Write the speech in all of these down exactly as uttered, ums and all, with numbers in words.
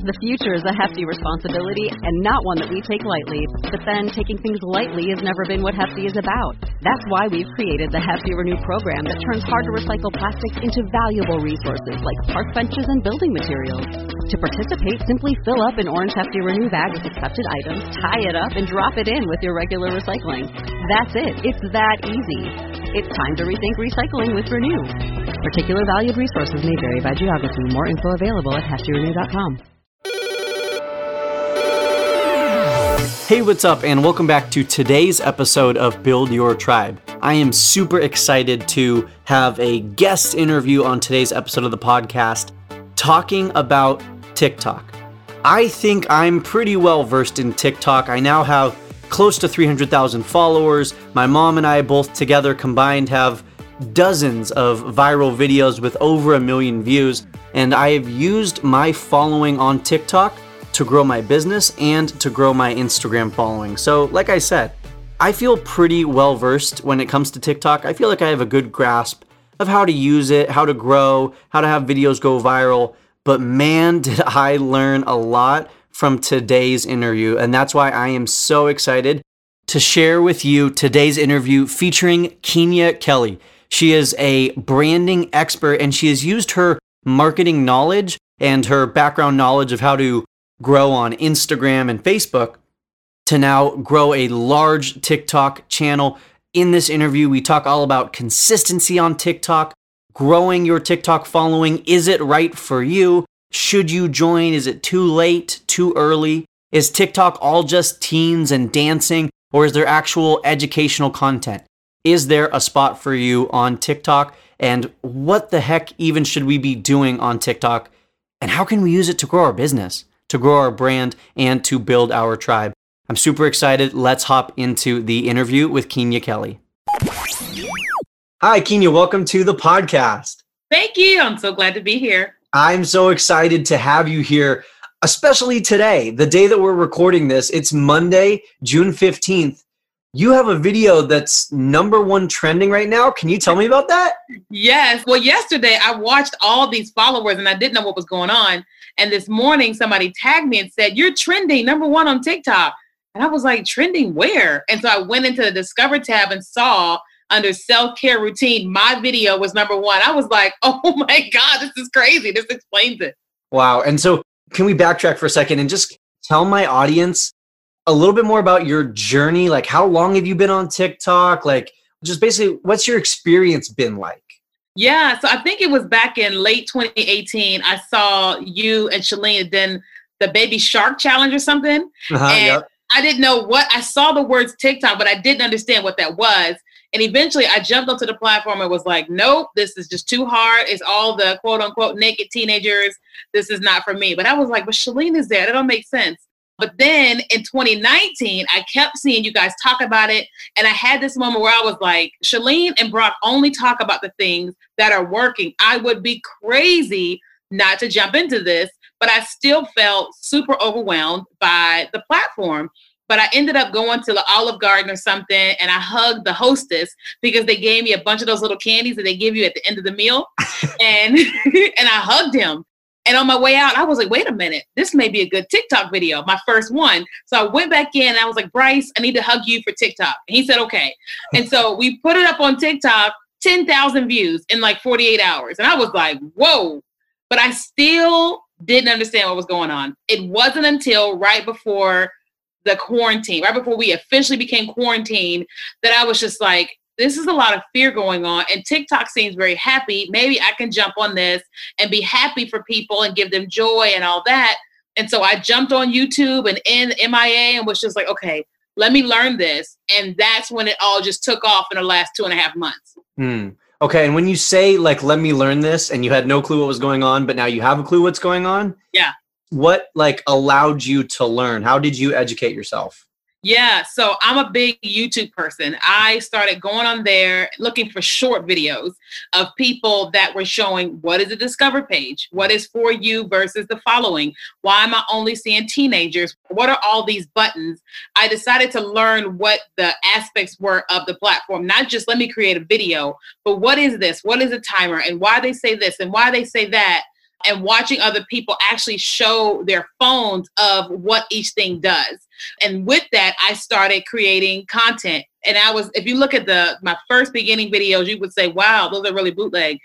The future is a hefty responsibility and not one that we take lightly. But then taking things lightly has never been what Hefty is about. That's why we've created the Hefty Renew program that turns hard to recycle plastics into valuable resources like park benches and building materials. To participate, simply fill up an orange Hefty Renew bag with accepted items, tie it up, and drop it in with your regular recycling. That's it. It's that easy. It's time to rethink recycling with Renew. Particular valued resources may vary by geography. More info available at hefty renew dot com. Hey, what's up, and welcome back to today's episode of Build Your Tribe. I am super excited to have a guest interview on today's episode of the podcast talking about TikTok. I think I'm pretty well versed in TikTok. I now have close to three hundred thousand followers. My mom and I both together combined have dozens of viral videos with over a million views, and I have used my following on TikTok to grow my business and to grow my Instagram following. So like I said, I feel pretty well versed when it comes to TikTok. I feel like I have a good grasp of how to use it, how to grow, how to have videos go viral. But man, did I learn a lot from today's interview. And that's why I am so excited to share with you today's interview featuring Kenya Kelly. She is a branding expert, and she has used her marketing knowledge and her background knowledge of how to grow on Instagram and Facebook to now grow a large TikTok channel. In this interview, we talk all about consistency on TikTok, growing your TikTok following. Is it right for you? Should you join? Is it too late, too early? Is TikTok all just teens and dancing, or is there actual educational content? Is there a spot for you on TikTok? And what the heck even should we be doing on TikTok? And how can we use it to grow our business, to grow our brand, and to build our tribe? I'm super excited. Let's hop into the interview with Kenya Kelly. Hi, Kenya. Welcome to the podcast. Thank you. I'm so glad to be here. I'm so excited to have you here, especially today, the day that we're recording this. It's Monday, June fifteenth. You have a video that's number one trending right now. Can you tell me about that? Yes. Well, yesterday I watched all these followers and I didn't know what was going on. And this morning somebody tagged me and said, "You're trending number one on TikTok." And I was like, trending where? And so I went into the Discover tab and saw under self-care routine, my video was number one. I was like, oh my God, this is crazy. This explains it. Wow. And so can we backtrack for a second and just tell my audience a little bit more about your journey? Like, how long have you been on TikTok? Like, just basically, what's your experience been like? Yeah, so I think it was back in late twenty eighteen. I saw you and Shalene had done the Baby Shark Challenge or something. Uh-huh, and yep. I didn't know what, I saw the words TikTok, but I didn't understand what that was. And eventually I jumped onto the platform and was like, nope, this is just too hard. It's all the quote unquote naked teenagers. This is not for me. But I was like, but Shalene is there. That don't make sense. But then in twenty nineteen, I kept seeing you guys talk about it. And I had this moment where I was like, Shalene and Brock only talk about the things that are working. I would be crazy not to jump into this, but I still felt super overwhelmed by the platform. But I ended up going to the Olive Garden or something, and I hugged the hostess because they gave me a bunch of those little candies that they give you at the end of the meal. and and I hugged him. And on my way out, I was like, wait a minute, this may be a good TikTok video, my first one. So I went back in and I was like, Bryce, I need to hug you for TikTok. And he said, okay. And so we put it up on TikTok, ten thousand views in like forty-eight hours. And I was like, whoa. But I still didn't understand what was going on. It wasn't until right before the quarantine, right before we officially became quarantined, that I was just like, this is a lot of fear going on. And TikTok seems very happy. Maybe I can jump on this and be happy for people and give them joy and all that. And so I jumped on YouTube and in M I A and was just like, okay, let me learn this. And that's when it all just took off in the last two and a half months. Hmm. Okay. And when you say like, let me learn this, and you had no clue what was going on, but now you have a clue what's going on. Yeah. What like allowed you to learn? How did you educate yourself? Yeah, so I'm a big YouTube person. I started going on there looking for short videos of people that were showing what is a Discover page, what is for you versus the following, why am I only seeing teenagers, what are all these buttons? I decided to learn what the aspects were of the platform, not just let me create a video, but what is this, what is a timer, and why they say this and why they say that. and watching other people actually show their phones of what each thing does. And with that, I started creating content. And I was, if you look at the my first beginning videos, you would say, wow, those are really bootleg.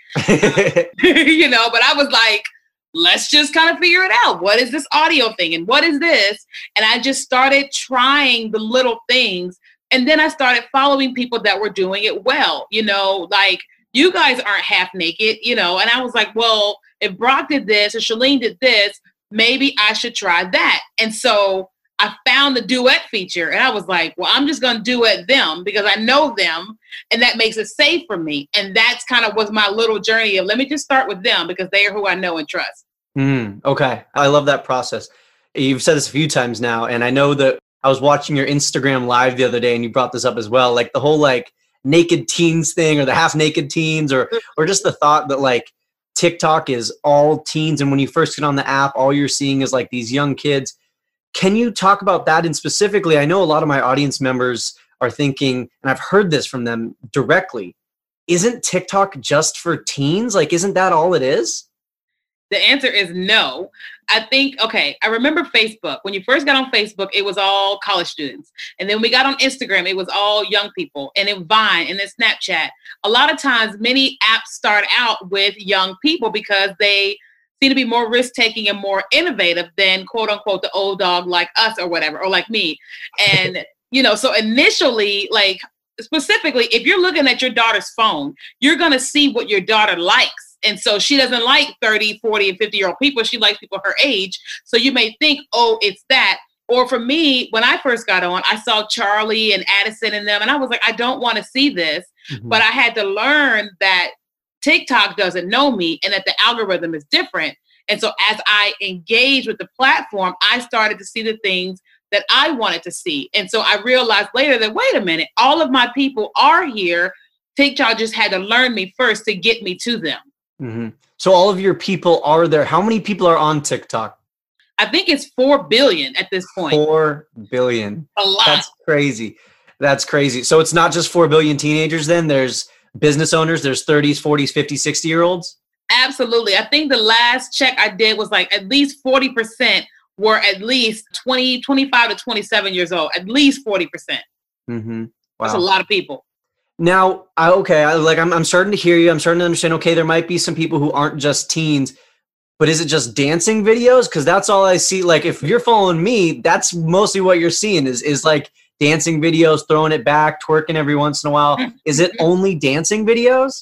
You know, but I was like, let's just kind of figure it out. What is this audio thing? And what is this? And I just started trying the little things. And then I started following people that were doing it well. You know, like, you guys aren't half naked, you know. And I was like, well, if Brock did this or Chalene did this, maybe I should try that. And so I found the duet feature and I was like, well, I'm just going to duet them because I know them and that makes it safe for me. And that's kind of was my little journey of let me just start with them because they are who I know and trust. Mm, okay. I love that process. You've said this a few times now. And I know that I was watching your Instagram live the other day and you brought this up as well. Like the whole like naked teens thing or the half naked teens or, or just the thought that like, TikTok is all teens. And when you first get on the app, all you're seeing is like these young kids. Can you talk about that? And specifically, I know a lot of my audience members are thinking, and I've heard this from them directly, isn't TikTok just for teens? Like, isn't that all it is? The answer is no. I think, okay, I remember Facebook. When you first got on Facebook, it was all college students. And then we got on Instagram, it was all young people. And then Vine and then Snapchat. A lot of times, many apps start out with young people because they seem to be more risk-taking and more innovative than, quote unquote, the old dog like us or whatever, or like me. And, you know, so initially, like, specifically, if you're looking at your daughter's phone, you're going to see what your daughter likes. And so she doesn't like thirty, forty, and fifty-year-old people. She likes people her age. So you may think, oh, it's that. Or for me, when I first got on, I saw Charlie and Addison and them, and I was like, I don't want to see this. Mm-hmm. But I had to learn that TikTok doesn't know me and that the algorithm is different. And so as I engaged with the platform, I started to see the things that I wanted to see. And so I realized later that, wait a minute, all of my people are here. TikTok just had to learn me first to get me to them. Mm-hmm. So all of your people are there. How many people are on TikTok? I think it's four billion at this point. Four billion. A lot. That's crazy. That's crazy. So it's not just four billion teenagers then. There's business owners. There's thirties, forties, fifties, sixty year olds. Absolutely. I think the last check I did was like at least forty percent were at least twenty, twenty-five to twenty-seven years old. At least forty percent. Mm-hmm. Wow. That's a lot of people. Now, I, okay, I, like I'm, I'm starting to hear you. I'm starting to understand. Okay, there might be some people who aren't just teens, but is it just dancing videos? Because that's all I see. Like, if you're following me, that's mostly what you're seeing is is like dancing videos, throwing it back, twerking every once in a while. Is it only dancing videos?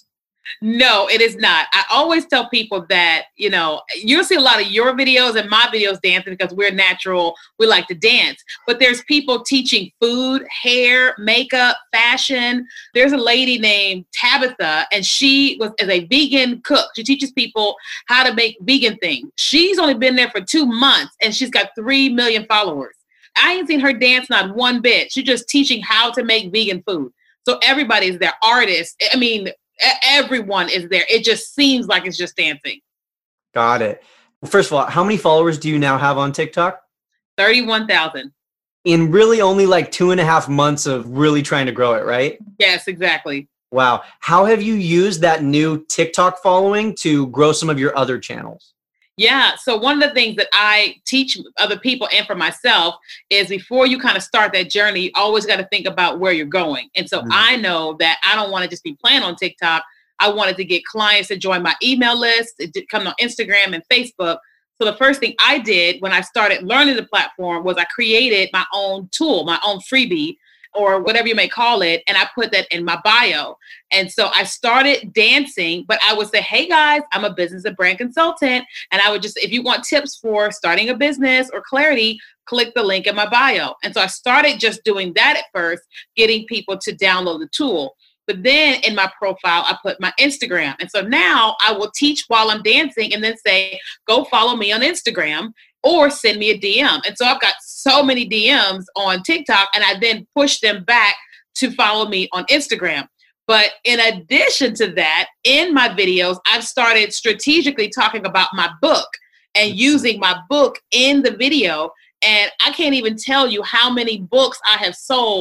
No, it is not. I always tell people that, you know, you'll see a lot of your videos and my videos dancing because we're natural. We like to dance. But there's people teaching food, hair, makeup, fashion. There's a lady named Tabitha, and she was is a vegan cook. She teaches people how to make vegan things. She's only been there for two months, and she's got three million followers. I ain't seen her dance not one bit. She's just teaching how to make vegan food. So everybody's there. Artists. I mean, everyone is there. It just seems like it's just dancing. Got it. First of all, how many followers do you now have on TikTok? thirty-one thousand. In really only like two and a half months of really trying to grow it, right? Yes, exactly. Wow. How have you used that new TikTok following to grow some of your other channels? Yeah. So one of the things that I teach other people and for myself is before you kind of start that journey, you always got to think about where you're going. And so mm-hmm. I know that I don't want to just be playing on TikTok. I wanted to get clients to join my email list, to come on Instagram and Facebook. So the first thing I did when I started learning the platform was I created my own tool, my own freebie, or whatever you may call it. And I put that in my bio. And so I started dancing, but I would say, hey guys, I'm a business and brand consultant. And I would just, if you want tips for starting a business or clarity, click the link in my bio. And so I started just doing that at first, getting people to download the tool. But then in my profile, I put my Instagram. And so now I will teach while I'm dancing and then say, go follow me on Instagram. Or send me a D M. And so I've got so many D Ms on TikTok, and I then push them back to follow me on Instagram. But in addition to that, in my videos, I've started strategically talking about my book and using my book in the video. And I can't even tell you how many books I have sold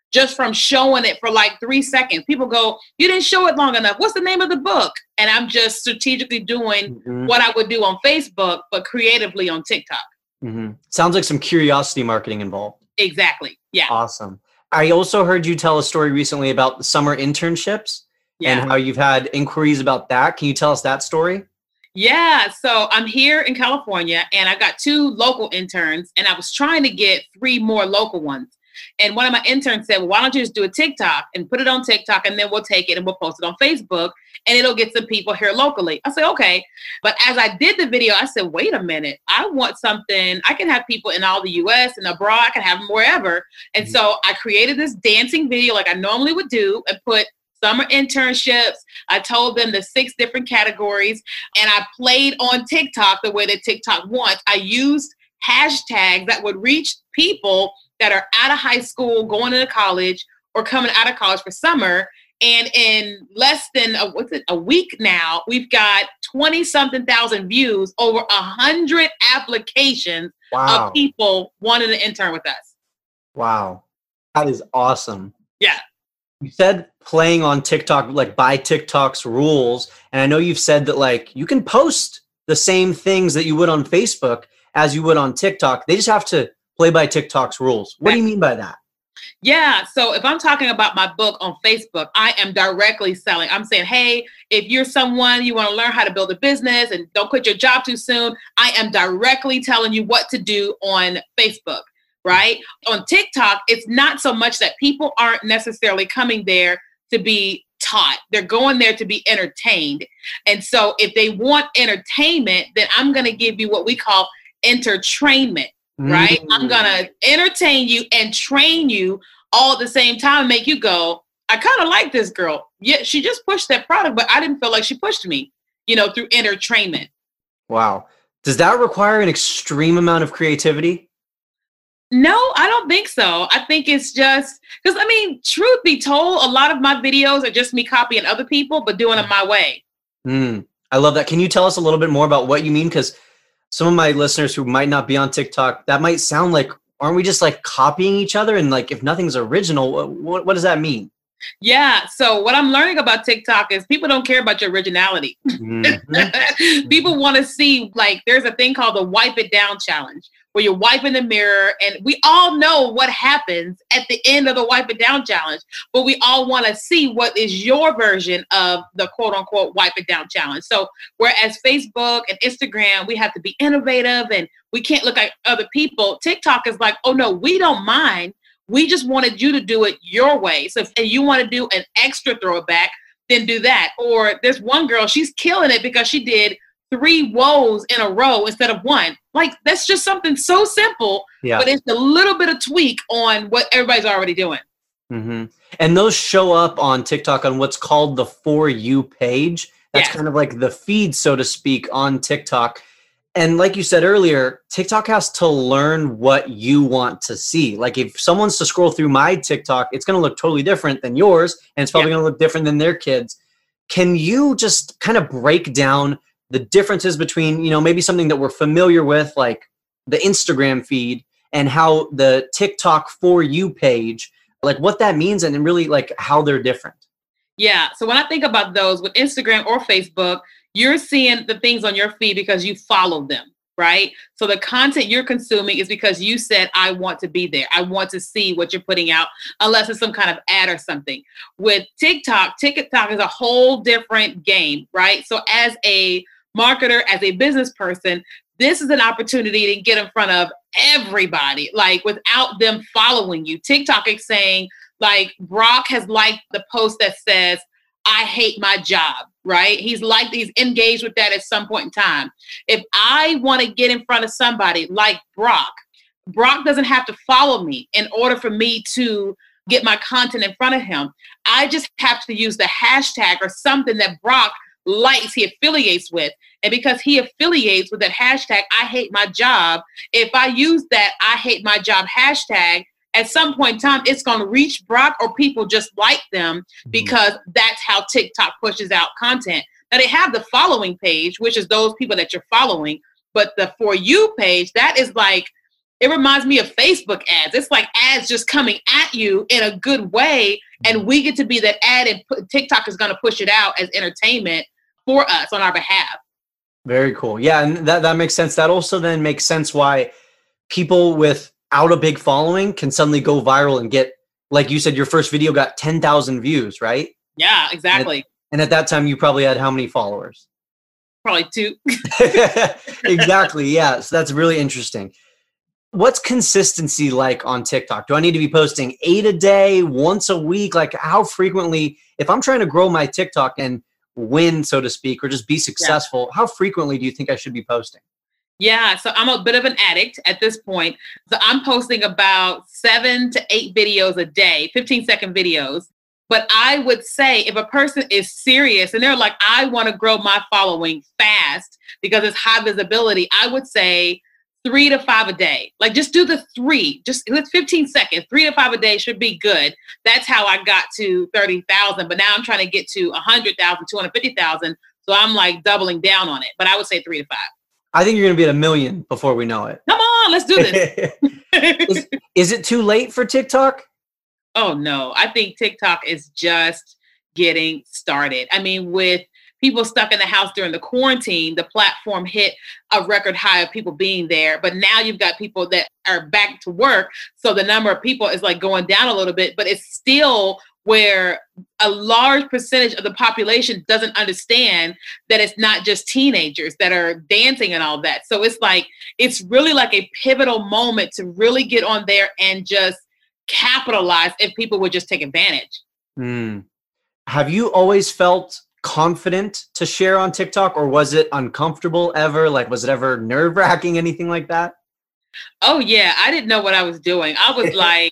just from showing it for like three seconds. People go, you didn't show it long enough. What's the name of the book? And I'm just strategically doing mm-hmm. what I would do on Facebook, but creatively on TikTok. Mm-hmm. Sounds like some curiosity marketing involved. Exactly. Yeah. Awesome. I also heard you tell a story recently about the summer internships yeah. and how you've had inquiries about that. Can you tell us that story? Yeah. So I'm here in California and I got two local interns and I was trying to get three more local ones. And one of my interns said, well, why don't you just do a TikTok and put it on TikTok and then we'll take it and we'll post it on Facebook and it'll get some people here locally. I said, okay. But as I did the video, I said, wait a minute, I want something. I can have people in all the U S and abroad. I can have them wherever. And mm-hmm. so I created this dancing video like I normally would do and put summer internships. I told them the six different categories and I played on TikTok the way that TikTok wants. I used hashtags that would reach people that are out of high school, going into college, or coming out of college for summer. And in less than a, what's it, a week now, we've got twenty something thousand views, over a hundred applications wow. of people wanting to intern with us. Wow. That is awesome. Yeah. You said playing on TikTok, like by TikTok's rules. And I know you've said that like you can post the same things that you would on Facebook as you would on TikTok. They just have to play by TikTok's rules. What do you mean by that? Yeah. So if I'm talking about my book on Facebook, I am directly selling. I'm saying, hey, if you're someone, you want to learn how to build a business and don't quit your job too soon, I am directly telling you what to do on Facebook, right? On TikTok, it's not so much that people aren't necessarily coming there to be taught. They're going there to be entertained. And so if they want entertainment, then I'm going to give you what we call entertainment. Right? Mm. I'm going to entertain you and train you all at the same time and make you go, I kind of like this girl. Yeah, she just pushed that product, but I didn't feel like she pushed me, you know, through entertainment. Wow. Does that require an extreme amount of creativity? No, I don't think so. I think it's just because, I mean, truth be told, a lot of my videos are just me copying other people, but doing them my way. Mm. I love that. Can you tell us a little bit more about what you mean? Because some of my listeners who might not be on TikTok, that might sound like, aren't we just like copying each other? And like, if nothing's original, what, what does that mean? Yeah. So what I'm learning about TikTok is people don't care about your originality. Mm-hmm. People want to see, like, there's a thing called the wipe it down challenge where you're wiping the mirror. And we all know what happens at the end of the wipe it down challenge, but we all want to see what is your version of the quote unquote wipe it down challenge. So whereas Facebook and Instagram, we have to be innovative and we can't look like other people. TikTok is like, oh no, we don't mind. We just wanted you to do it your way. So if you want to do an extra throwback, then do that. Or there's one girl, she's killing it because she did three woes in a row instead of one. Like, that's just something so simple, yeah. but it's a little bit of tweak on what everybody's already doing. Mm-hmm. And those show up on TikTok on what's called the For You page. That's yes. kind of like the feed, so to speak, on TikTok. And like you said earlier, TikTok has to learn what you want to see. Like if someone's to scroll through my TikTok, it's going to look totally different than yours, and it's probably yeah. going to look different than their kids. Can you just kind of break down the differences between, you know, maybe something that we're familiar with, like the Instagram feed, and how the TikTok For You page, like what that means and really like how they're different? Yeah. So when I think about those with Instagram or Facebook, you're seeing the things on your feed because you follow them, right? So the content you're consuming is because you said, I want to be there. I want to see what you're putting out, unless it's some kind of ad or something. With TikTok, TikTok is a whole different game, right? So as a marketer, as a business person, this is an opportunity to get in front of everybody, like without them following you. TikTok is saying, like, Brock has liked the post that says, I hate my job, right? He's liked, he's engaged with that at some point in time. If I want to get in front of somebody like Brock, Brock doesn't have to follow me in order for me to get my content in front of him. I just have to use the hashtag or something that Brock likes, he affiliates with. And because he affiliates with that hashtag, I hate my job, if I use that I hate my job hashtag, at some point in time, it's going to reach Brock or people just like them because that's how TikTok pushes out content. Now they have the following page, which is those people that you're following, but the For You page, that is like it reminds me of Facebook ads. It's like ads just coming at you in a good way. And we get to be that ad, and put, TikTok is going to push it out as entertainment for us on our behalf. Very cool. Yeah. And that, that makes sense. That also then makes sense why people without a big following can suddenly go viral and get, like you said, your first video got ten thousand views, right? Yeah, exactly. And at, and at that time, you probably had how many followers? Probably two. Exactly. Yeah. So that's really interesting. What's consistency like on TikTok? Do I need to be posting eight a day, once a week? Like how frequently, if I'm trying to grow my TikTok and win, so to speak, or just be successful, yeah. how frequently do you think I should be posting? Yeah, so I'm a bit of an addict at this point. So I'm posting about seven to eight videos a day, fifteen second videos. But I would say if a person is serious and they're like, I want to grow my following fast because it's high visibility, I would say three to five a day. Like just do the three, just it's fifteen seconds, three to five a day should be good. That's how I got to thirty thousand. But now I'm trying to get to one hundred thousand, two hundred fifty thousand. So I'm like doubling down on it. But I would say three to five. I think you're going to be at a million before we know it. Come on, let's do this. is, is it too late for TikTok? Oh, no. I think TikTok is just getting started. I mean, with people stuck in the house during the quarantine, the platform hit a record high of people being there. But now you've got people that are back to work. So the number of people is like going down a little bit, but it's still where a large percentage of the population doesn't understand that it's not just teenagers that are dancing and all that. So it's like, it's really like a pivotal moment to really get on there and just capitalize if people would just take advantage. Mm. Have you always felt confident to share on TikTok, or was it uncomfortable ever? Like, was it ever nerve-wracking, anything like that? Oh, yeah. I didn't know what I was doing. I was like,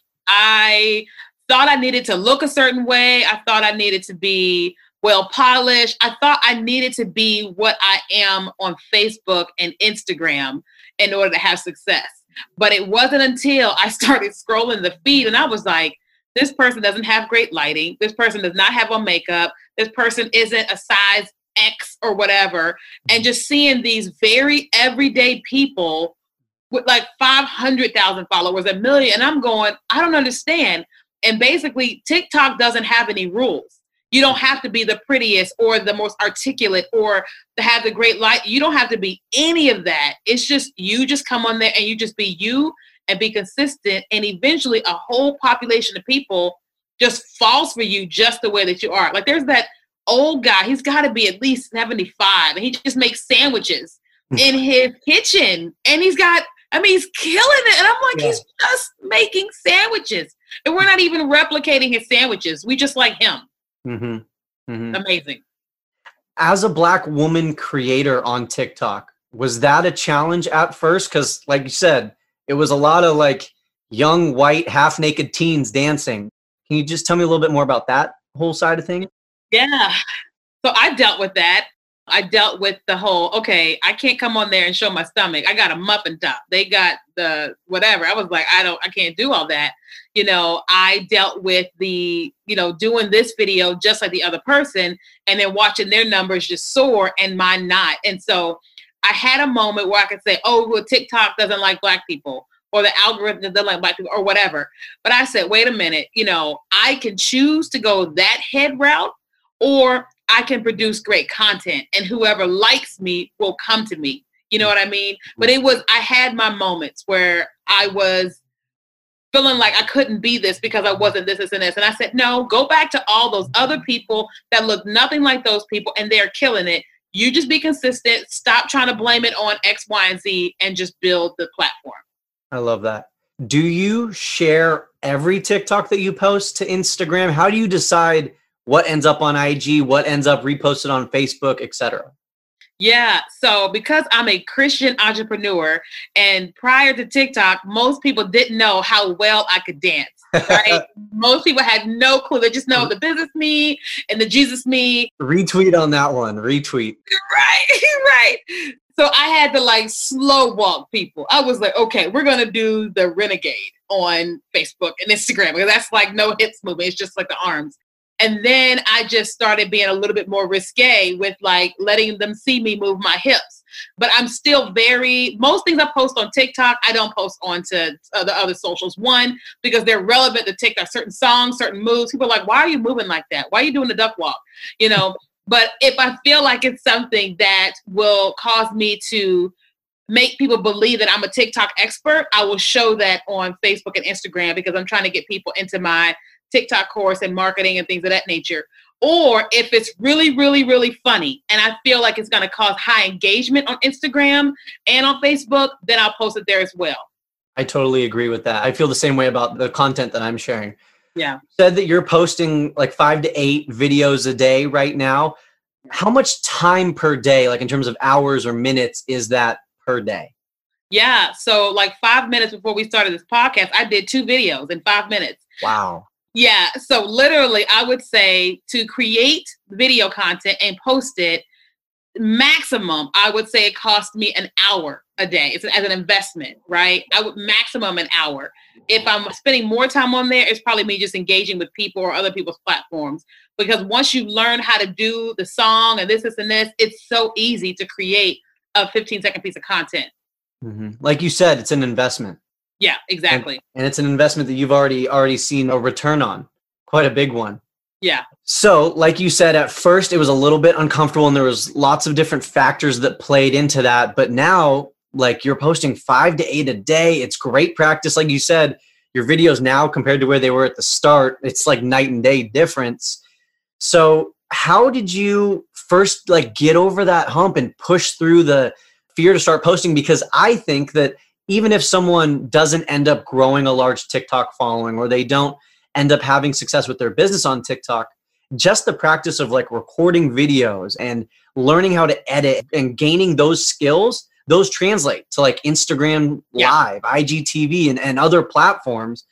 I thought I needed to look a certain way. I thought I needed to be well polished. I thought I needed to be what I am on Facebook and Instagram in order to have success. But it wasn't until I started scrolling the feed and I was like, this person doesn't have great lighting. This person does not have on makeup. This person isn't a size X or whatever. And just seeing these very everyday people with like five hundred thousand followers, a million. And I'm going, I don't understand. And basically, TikTok doesn't have any rules. You don't have to be the prettiest or the most articulate or to have the great light. You don't have to be any of that. It's just you just come on there and you just be you and be consistent. And eventually a whole population of people just falls for you just the way that you are. Like there's that old guy. He's got to be at least seventy-five. And he just makes sandwiches in his kitchen. And he's got, I mean, he's killing it. And I'm like, yeah. He's just making sandwiches. And we're not even replicating his sandwiches. We just like him. Mm-hmm. Mm-hmm. Amazing. As a Black woman creator on TikTok, was that a challenge at first? Because like you said, it was a lot of like young, white, half-naked teens dancing. Can you just tell me a little bit more about that whole side of things? Yeah. So I dealt with that. I dealt with the whole, okay, I can't come on there and show my stomach. I got a muffin top. They got the whatever. I was like, I don't, I can't do all that. You know, I dealt with the, you know, doing this video just like the other person and then watching their numbers just soar and mine not. And so I had a moment where I could say, oh, well, TikTok doesn't like Black people or the algorithm doesn't like Black people or whatever. But I said, wait a minute, you know, I can choose to go that head route or I can produce great content and whoever likes me will come to me. You know what I mean? But it was, I had my moments where I was feeling like I couldn't be this because I wasn't this, this, and this. And I said, no, go back to all those other people that look nothing like those people and they're killing it. You just be consistent. Stop trying to blame it on X, Y, and Z and just build the platform. I love that. Do you share every TikTok that you post to Instagram? How do you decide what ends up on I G, what ends up reposted on Facebook, et cetera? Yeah. So because I'm a Christian entrepreneur and prior to TikTok, most people didn't know how well I could dance, right? Most people had no clue. They just know the business me and the Jesus me. Retweet on that one. Retweet. Right. Right. So I had to like slow walk people. I was like, okay, we're going to do the renegade on Facebook and Instagram because that's like no hips movement. It's just like the arms. And then I just started being a little bit more risque with like letting them see me move my hips. but I'm still very, most things I post on TikTok, I don't post onto uh, the other socials. One, because they're relevant to TikTok, certain songs, certain moves. People are like, why are you moving like that? Why are you doing the duck walk? You know, but if I feel like it's something that will cause me to make people believe that I'm a TikTok expert, I will show that on Facebook and Instagram, because I'm trying to get people into my TikTok course and marketing and things of that nature. Or if it's really, really, really funny and I feel like it's going to cause high engagement on Instagram and on Facebook, then I'll post it there as well. I totally agree with that. I feel the same way about the content that I'm sharing. Yeah. You said that you're posting like five to eight videos a day right now. How much time per day, like in terms of hours or minutes, is that per day? Yeah. So like five minutes before we started this podcast, I did two videos in five minutes. Wow. Yeah. So literally, I would say to create video content and post it, maximum, I would say it cost me an hour a day. It's as an investment, right? I would maximum an hour. If I'm spending more time on there, it's probably me just engaging with people or other people's platforms. Because once you learn how to do the song and this, this, and this, it's so easy to create a fifteen second piece of content. Mm-hmm. Like you said, it's an investment. Yeah, exactly. And, and it's an investment that you've already already seen a return on. Quite a big one. Yeah. So like you said, at first it was a little bit uncomfortable and there was lots of different factors that played into that. But now, like, you're posting five to eight a day. It's great practice. Like you said, your videos now compared to where they were at the start, it's like night and day difference. So how did you first like get over that hump and push through the fear to start posting? Because I think that even if someone doesn't end up growing a large TikTok following, or they don't end up having success with their business on TikTok, just the practice of like recording videos and learning how to edit and gaining those skills, those translate to like Instagram Yeah. Live, I G T V, and, and other platforms.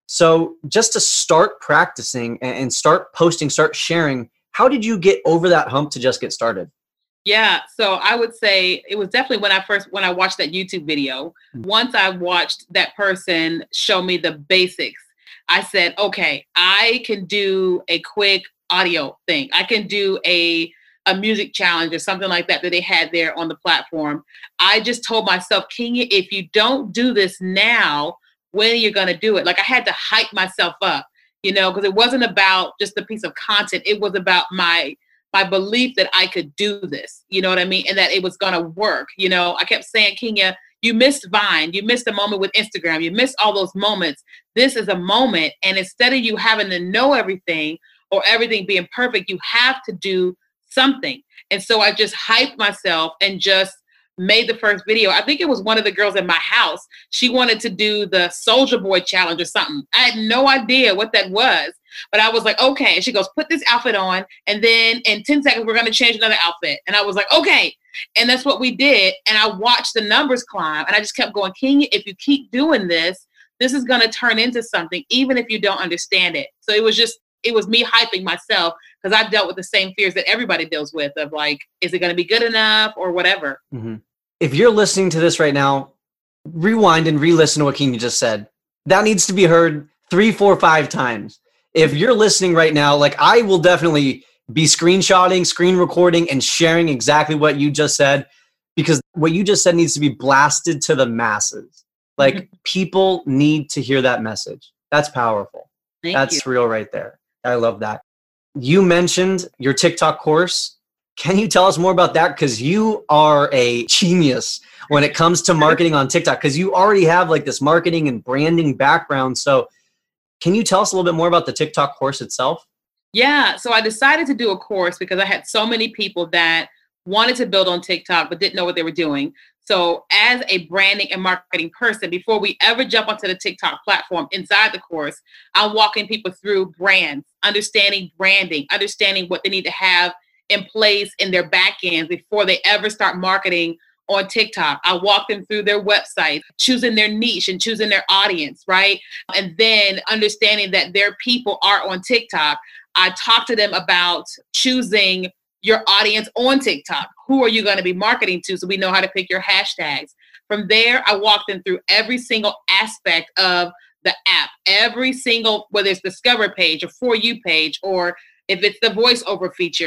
So just to start practicing and, and start posting, start sharing, how did you get over that hump to just get started? Yeah, so I would say it was definitely when I first, when I watched that YouTube video. Once I watched that person show me the basics, I said, okay, I can do a quick audio thing. I can do a, a music challenge or something like that that they had there on the platform. I just told myself, Kenya, if you don't do this now, when are you going to do it? Like I had to hype myself up, you know, because it wasn't about just the piece of content. It was about my my belief that I could do this, you know what I mean? And that it was gonna work. You know, I kept saying, Kenya, you missed Vine, you missed a moment with Instagram, you missed all those moments. This is a moment. And instead of you having to know everything or everything being perfect, you have to do something. And so I just hyped myself and just made the first video. I think it was one of the girls in my house. She wanted to do the Soldier Boy challenge or something. I had no idea what that was. But I was like, okay. And she goes, put this outfit on. And then in ten seconds, we're going to change another outfit. And I was like, okay. And that's what we did. And I watched the numbers climb. And I just kept going, Kenya, if you keep doing this, this is going to turn into something, even if you don't understand it. So it was just, it was me hyping myself because I dealt with the same fears that everybody deals with of like, is it going to be good enough or whatever? Mm-hmm. If you're listening to this right now, rewind and re-listen to what Kenya just said. That needs to be heard three, four, five times. If you're listening right now, like I will definitely be screenshotting, screen recording, and sharing exactly what you just said, because what you just said needs to be blasted to the masses. Like people need to hear that message. That's powerful. Thank That's you. real right there. I love that. You mentioned your TikTok course. Can you tell us more about that? Because you are a genius when it comes to marketing on TikTok, because you already have like this marketing and branding background. So can you tell us a little bit more about the TikTok course itself? Yeah. So I decided to do a course because I had so many people that wanted to build on TikTok, but didn't know what they were doing. So as a branding and marketing person, before we ever jump onto the TikTok platform inside the course, I'm walking people through brands, understanding branding, understanding what they need to have in place in their back ends before they ever start marketing on TikTok. I walk them through their website, choosing their niche and choosing their audience, right? And then understanding that their people are on TikTok. I talk to them about choosing your audience on TikTok. Who are you going to be marketing to so we know how to pick your hashtags? From there, I walk them through every single aspect of the app, every single, whether it's Discover page or For You page, or if it's the voiceover feature,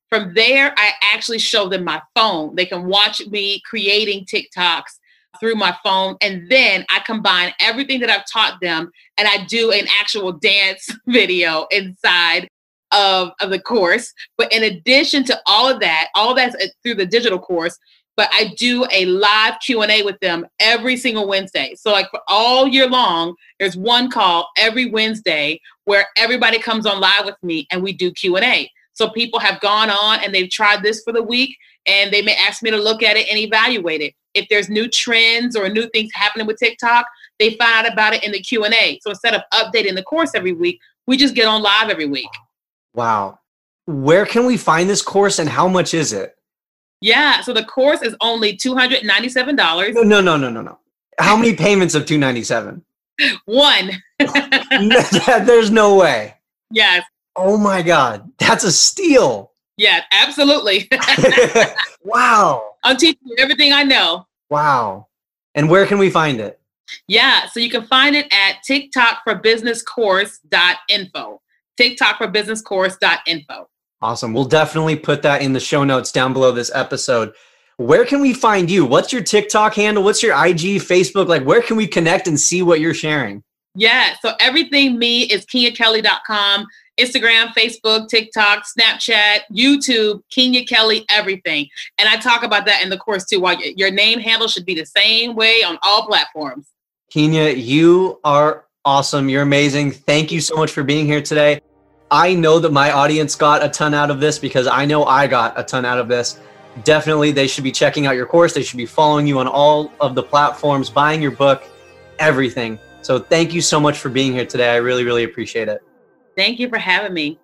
From there, I actually show them my phone. They can watch me creating TikToks through my phone. And then I combine everything that I've taught them and I do an actual dance video inside of, of the course. But in addition to all of that, all of that's through the digital course, but I do a live Q and A with them every single Wednesday. So like for all year long, there's one call every Wednesday where everybody comes on live with me and we do Q and A. So people have gone on and they've tried this for the week and they may ask me to look at it and evaluate it. If there's new trends or new things happening with TikTok, they find out about it in the Q and A. So instead of updating the course every week, we just get on live every week. Wow. Where can we find this course and how much is it? Yeah, so the course is only two hundred ninety-seven dollars. No, no, no, no, no, no. How many payments of two hundred ninety-seven dollars? One. There's no way. Yes. Oh my God, that's a steal. Yeah, absolutely. Wow. I'm teaching you everything I know. Wow. And where can we find it? Yeah, so you can find it at TikTok for Business Course dot info. TikTok for Business Course dot info. Awesome. We'll definitely put that in the show notes down below this episode. Where can we find you? What's your TikTok handle? What's your I G, Facebook? Like, where can we connect and see what you're sharing? Yeah, so everything me is Kenya Kelly dot com. Instagram, Facebook, TikTok, Snapchat, YouTube, Kenya Kelly, everything. And I talk about that in the course too. Why your name handle should be the same way on all platforms. Kenya, you are awesome. You're amazing. Thank you so much for being here today. I know that my audience got a ton out of this because I know I got a ton out of this. Definitely, they should be checking out your course. They should be following you on all of the platforms, buying your book, everything. So thank you so much for being here today. I really, really appreciate it. Thank you for having me.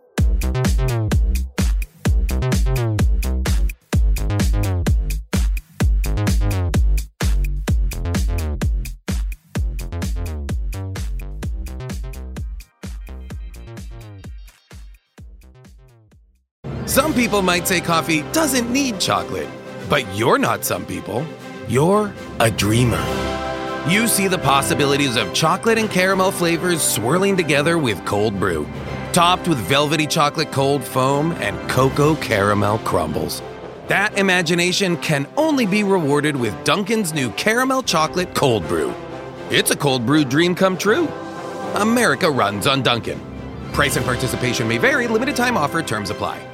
Some people might say coffee doesn't need chocolate, but you're not some people. You're a dreamer. You see the possibilities of chocolate and caramel flavors swirling together with cold brew, topped with velvety chocolate cold foam and cocoa caramel crumbles. That imagination can only be rewarded with Dunkin's new caramel chocolate cold brew. It's a cold brew dream come true. America runs on Dunkin'. Price and participation may vary. Limited time offer. Terms apply.